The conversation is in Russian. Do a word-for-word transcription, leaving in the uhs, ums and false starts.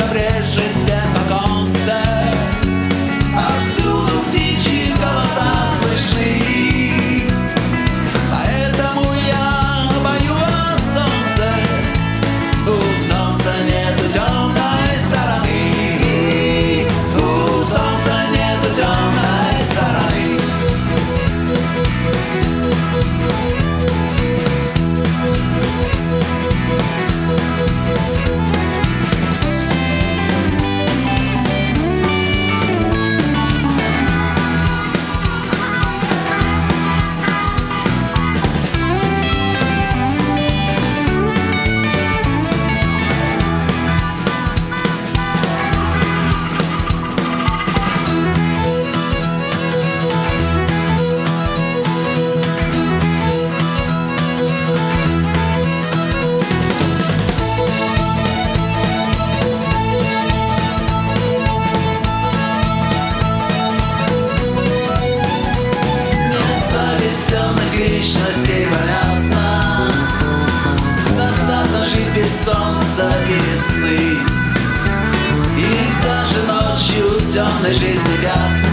брежет свет в оконце, повсюду птичьи голоса слышны. Поэтому я пою о солнце, у солнца нету темной стороны, у солнца нету темной стороны. Личностей понятно, достаточно жить без солнца и весны, и даже ночью темной жизни пятна.